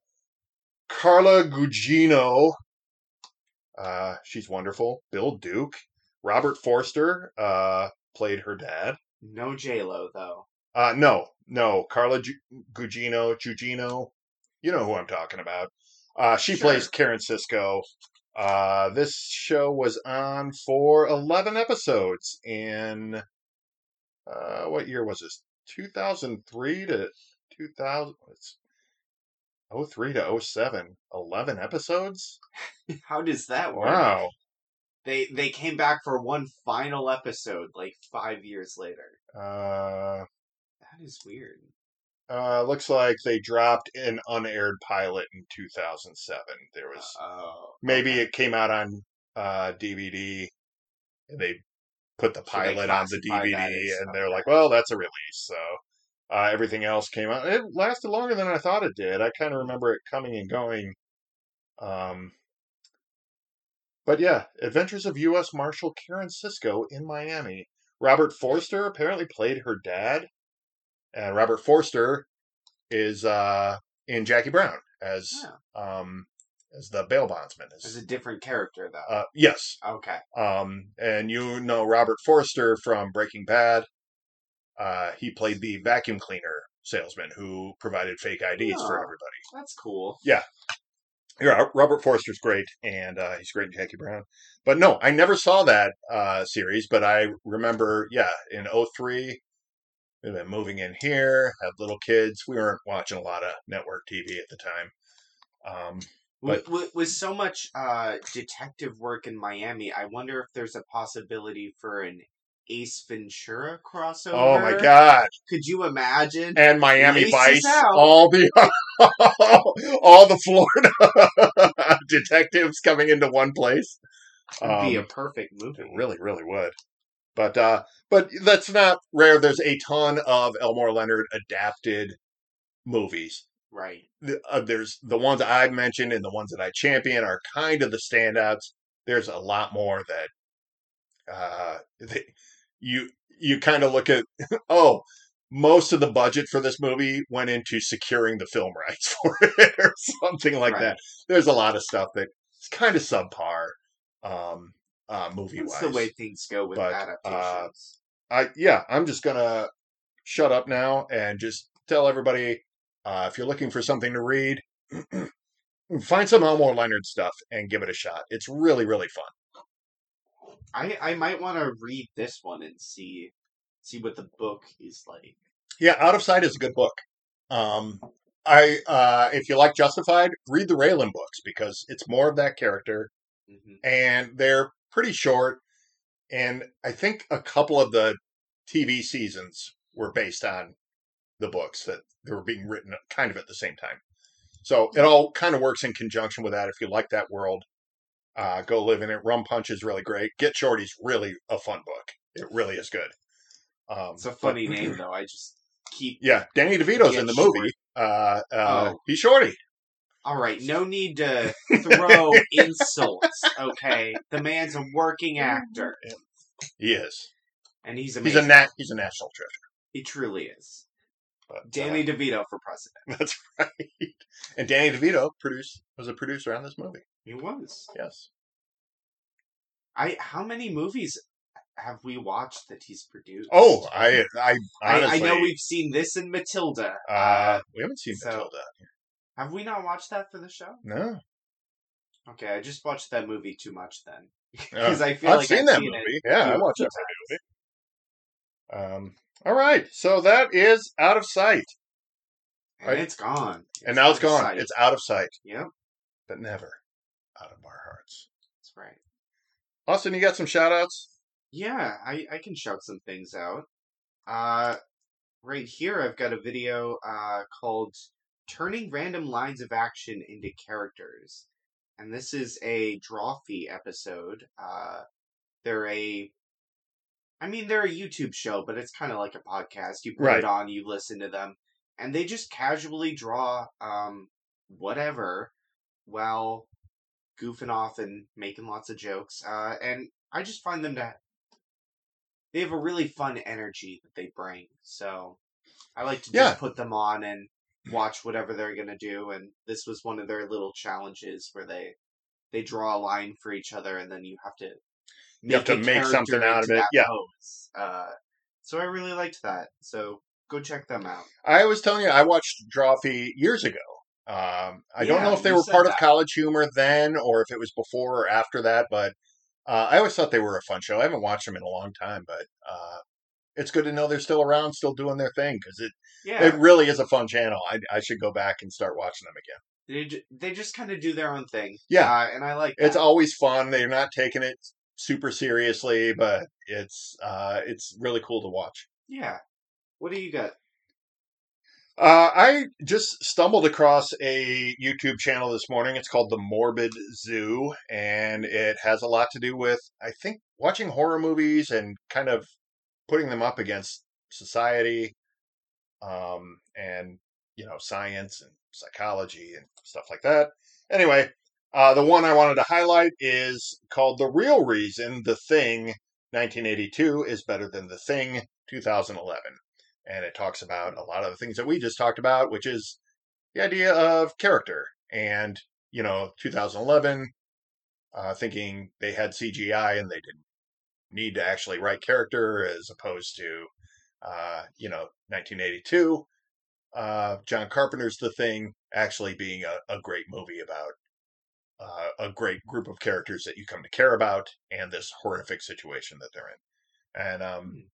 Gugino. She's wonderful. Bill Duke. Robert Forster played her dad. No J-Lo, though. No. Carla Gugino. You know who I'm talking about. She plays Karen Cisco. This show was on for 11 episodes in, what year was this? 2003 to 2000. It's 03 to 07. 11 episodes? How does that work? Wow. They came back for one final episode like 5 years later. That is weird. Looks like they dropped an unaired pilot in 2007. There was maybe it came out on DVD, and they put the pilot on the DVD, and they're like, "Well, that's a release." So everything else came out. It lasted longer than I thought it did. I kind of remember it coming and going. But yeah, Adventures of U.S. Marshal Karen Cisco in Miami. Robert Forster apparently played her dad. And Robert Forster is in Jackie Brown as the bail bondsman. As a different character, though. Yes. Okay. And you know Robert Forster from Breaking Bad. He played the vacuum cleaner salesman who provided fake IDs for everybody. That's cool. Yeah. Yeah, Robert Forster's great, and he's great in Jackie Brown. But no, I never saw that series, but I remember, in 03, we've been moving in here, had little kids. We weren't watching a lot of network TV at the time. But With so much detective work in Miami, I wonder if there's a possibility for an Ace Ventura oh my crossover. God. Could you imagine? And Miami Laces Vice, out. all the all the Florida detectives coming into one place. Would be a Um, perfect it movie. really, really would. But that's not rare. There's a ton of Elmore Leonard adapted movies. Right. There's the ones I mentioned and the ones that I champion are kind of the standouts. There's a lot more that you you kind of look at. Oh, most of the budget for this movie went into securing the film rights for it or something like that. Right. There's a lot of stuff that's kind of subpar, movie That's the way wise. things go with But adaptations. I'm just gonna shut up now and just tell everybody if you're looking for something to read, find some Elmore Leonard stuff and give it a shot. It's really, really fun. I might want to read this one and see what the book is like. Yeah, Out of Sight is a good book. Um, I if you like Justified, read the Raylan books because it's more of that character, Hmm. and they're pretty short. And I think a couple of the TV seasons were based on the books that they were being written kind of at the same time. So it all kind of works in conjunction with that. If you like that world, go live in it. Rum Punch is really great. Get Shorty's really a fun book. It really is good. It's a But funny name though. I just keep yeah, Danny DeVito's in Get the Short. movie. Oh, He's Shorty. all right. No need to throw insults. Okay, the man's a working actor, He is. and he's He's amazing. He's a national treasure. He truly is. But Danny DeVito for president. that's right. And Danny DeVito was a producer on this movie. He was. Yes. How many movies have we watched that he's produced? Oh, I honestly, I know we've seen this in Matilda. we haven't seen so- Matilda. Have we not watched that for the show? No, Okay, I just watched that movie too much then. Because I feel I've like seen I've that seen movie. it. Yeah, I watched that movie. All right, so that is Out of Sight, And Right. it's gone. and now it's out of gone. sight. It's out of sight, Yep, but never out of our hearts. that's right. Austin, you got some shout outs? Yeah, I can shout some things out. Right here I've got a video called Turning Random Lines of Action into Characters. And this is a Drawfee episode. They're a YouTube show, but it's kind of like a podcast. You put Right. it on, you listen to them, and they just casually draw whatever while goofing off and making lots of jokes. And I just find they have a really fun energy that they bring. So I like to just put them on and watch whatever they're going to do. And this was one of their little challenges where they draw a line for each other and then you have to make something out of it. that Yeah. pose. So I really liked that. So go check them out. I was telling you, I watched Drawfee years ago. I don't know if they you were said part of that. College Humor then, or if it was before or after that. But I always thought they were a fun show. I haven't watched them in a long time, but it's good to know they're still around, still doing their thing, because it really is a fun channel. I should go back and start watching them again. They just kind of do their own thing. Yeah. And I like that. It's always fun. They're not taking it super seriously, but it's really cool to watch. Yeah. What do you got? I just stumbled across a YouTube channel this morning. It's called The Morbid Zoo, and it has a lot to do with, I think, watching horror movies and kind of putting them up against society, and science and psychology and stuff like that. Anyway, the one I wanted to highlight is called The Real Reason The Thing 1982 is Better Than The Thing 2011. And it talks about a lot of the things that we just talked about, which is the idea of character. And, 2011, thinking they had CGI and they didn't need to actually write character as opposed to, 1982. John Carpenter's The Thing actually being a great movie about a great group of characters that you come to care about and this horrific situation that they're in. And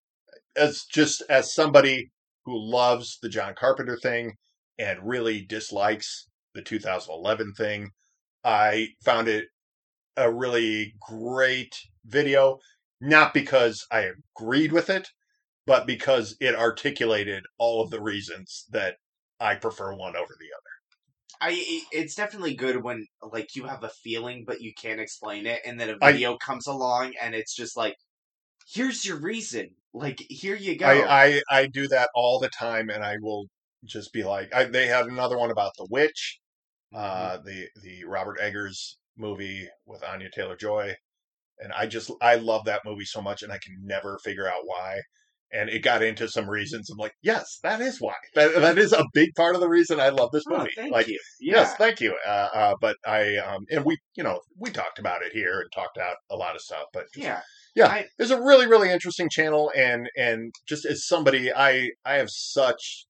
as somebody who loves the John Carpenter thing and really dislikes the 2011 thing. I found it a really great video, not because I agreed with it, but because it articulated all of the reasons that I prefer one over the It's definitely good when like you have a feeling but you can't explain it, and then a other. video comes along and it's just like, here's your reason. Like, here you I go. I do that all the time, and I will just be like, they had another one about the witch, Mhm. the Robert Eggers movie with Anya Taylor-Joy, and I love that movie so much, and I can never figure out why. And it got into some reasons. I'm like, yes, that is why. That is a big part of the reason I love this Oh, movie. thank Like, you. yes, Yeah, thank you. But I and we talked about it here and talked out a lot of stuff. But just yeah. yeah, I it's a really really interesting channel. And just as somebody, I have such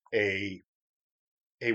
a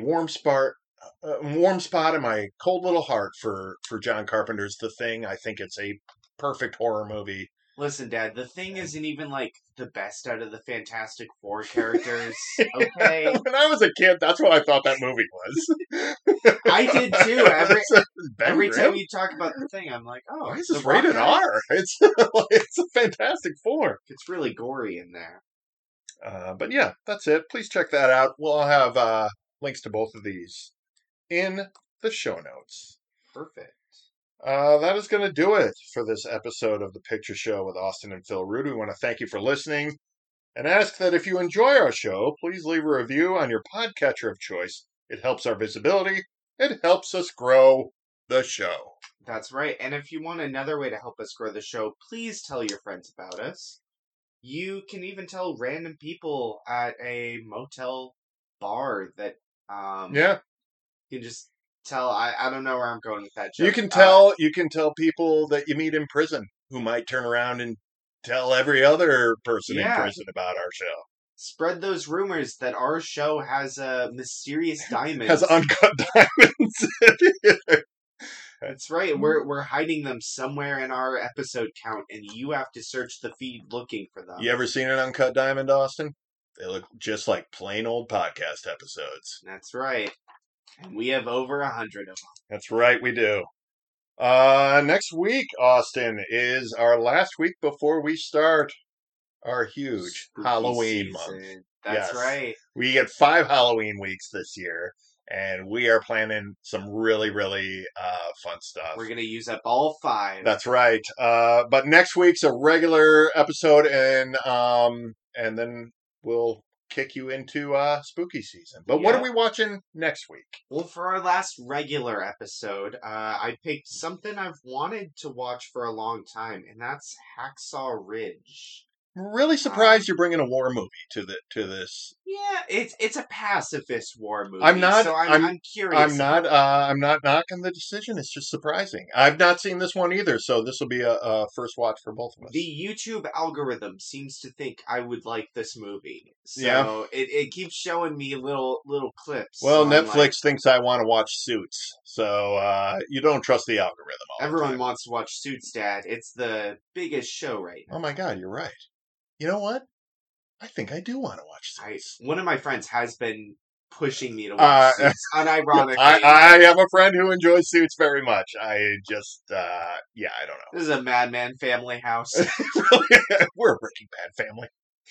warm spot in my cold little heart for John Carpenter's The Thing. I think it's a perfect horror movie. Listen, Dad. The Thing isn't even like the best out of the Fantastic Four characters. Okay, When I was a kid, that's what I thought that movie was. I did too. Ben Every time Grimm? you talk about The Thing, I'm like, Why oh, is the this Rock rated guy. R? It's a Fantastic Four. It's really gory in there. But yeah, that's it. Please check that out. We'll have links to both of these in the show notes. Perfect. That is going to do it for this episode of The Picture Show with Austin and Phil Rude. We want to thank you for listening and ask that if you enjoy our show, please leave a review on your podcatcher of choice. It helps our visibility. It helps us grow the show. That's right. And if you want another way to help us grow the show, please tell your friends about us. You can even tell random people at a motel bar that Yeah, you can just tell. I don't know where I'm going with that you joke. can tell people that you meet in prison who might turn around and tell every other person in Yeah, prison about our show. spread those rumors that our show has mysterious Has diamonds. uncut diamonds. That's right. We're hiding them somewhere in our episode count, and you have to search the feed looking for them. You ever seen an uncut diamond, Austin? They look just like plain old podcast episodes. That's right. And we have over 100 of them. That's right, we do. Next week, Austin, is our last week before we start our huge Spooky Halloween month. season. That's Yes. right. We get 5 Halloween weeks this year, and we are planning some really, really fun stuff. We're gonna use up all 5. That's right. But next week's a regular episode, and then we'll kick you into spooky season. But what are Yep. we watching next week? Well, for our last regular episode, I picked something I've wanted to watch for a long time, and that's Hacksaw Ridge. I'm really surprised you're bringing a war movie to this. Yeah, it's a pacifist war movie. I'm not. So I'm curious. I'm not knocking the decision. It's just surprising. I've not seen this one either, so this will be a first watch for both of us. The YouTube algorithm seems to think I would like this movie, so Yeah. it keeps showing me little clips. Well, so I'm Netflix like, thinks I want to watch Suits, so you don't trust the algorithm. All the everyone time. wants to watch Suits, Dad. It's the biggest show right now. Oh my God, you're right. You know what? I think I do want to watch Suits. One of my friends has been pushing me to watch Suits, unironically. I have a friend who enjoys Suits very much. I just, yeah, I don't know. This is a Madman family house. We're a Breaking Bad family.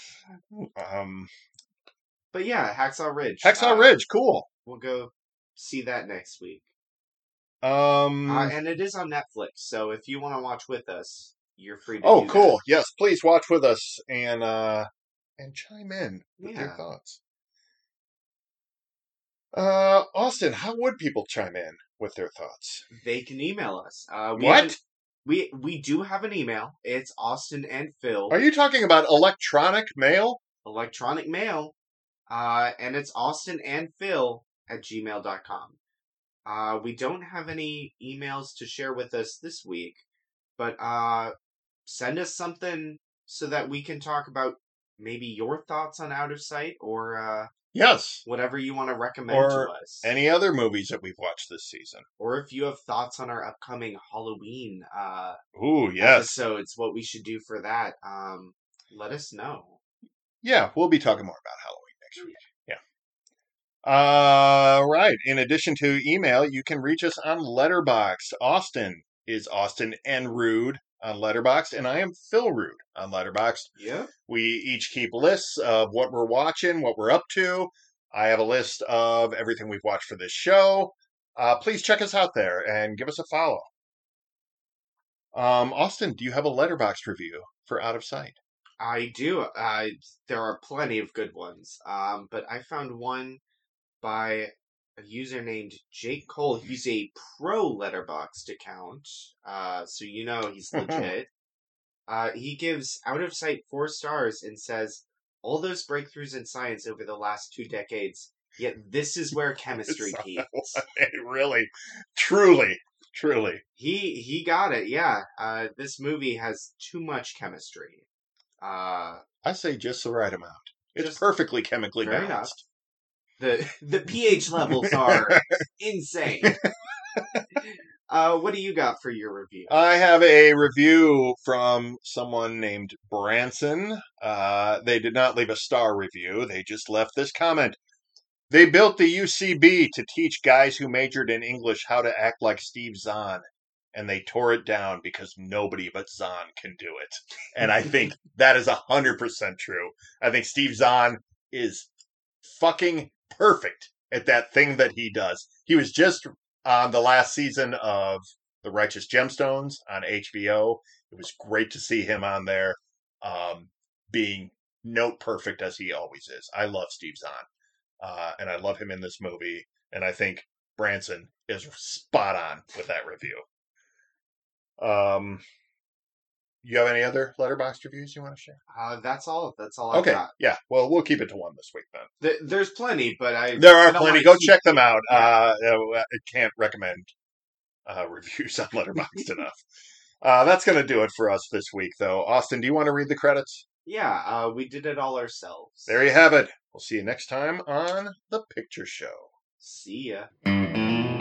But yeah, Hacksaw Ridge. Hacksaw Ridge, cool. We'll go see that next week. Um, And it is on Netflix, so if you want to watch with us, you're free to do oh, cool. that. Yes, please watch with us and chime in with your Yeah. thoughts. Austin, how would people chime in with their thoughts? They can email us. What? We do have an email. It's Austin and Phil. Are you talking about electronic mail? Electronic mail. And it's Austin and Phil at gmail.com. We don't have any emails to share with us this week, but send us something so that we can talk about maybe your thoughts on Out of Sight or Yes. whatever you want to recommend Or to us. any other movies that we've watched this season. Or if you have thoughts on our upcoming Halloween Ooh, yes. episodes, what we should do for that, let us know. Yeah, we'll be talking more about Halloween next week. Right. In addition to email, you can reach us on Letterboxd. Austin is Austin N. Rude on Letterboxd, and I am Phil Rude on Letterboxd. Yep. We each keep lists of what we're watching, what we're up to. I have a list of everything we've watched for this show. Please check us out there and give us a follow. Austin, do you have a Letterboxd review for Out of Sight? I do. There are plenty of good ones. But I found one by a user named Jake Cole. He's a pro Letterboxd account, so you know he's legit. He gives Out of Sight 4 stars and says, all those breakthroughs in science over the last 2 decades, yet this is where chemistry peaks. Really, truly. He got it, yeah. This movie has too much chemistry. I say just the right amount. It's Just perfectly chemically fair balanced. The pH levels are insane. What do you got for your review? I have a review from someone named Branson. They did not leave a star review. They just left this comment. They built the UCB to teach guys who majored in English how to act like Steve Zahn, and they tore it down because nobody but Zahn can do it. And I think that is 100% true. I think Steve Zahn is fucking perfect at that thing that he does. He was just on the last season of The Righteous Gemstones on HBO. It was great to see him on there, being note perfect as he always is. I love Steve Zahn. And I love him in this movie. And I think Branson is spot on with that review. You have any other Letterboxd reviews you want to share? That's all. That's all Okay, I've got. yeah. Well, we'll keep it to one this week then. There's plenty, but There I are don't plenty. wanna Go keep- check them out. Yeah. I can't recommend reviews on Letterboxd enough. That's going to do it for us this week, though. Austin, do you want to read the credits? Yeah, we did it all ourselves. There you have it. We'll see you next time on The Picture Show. See ya.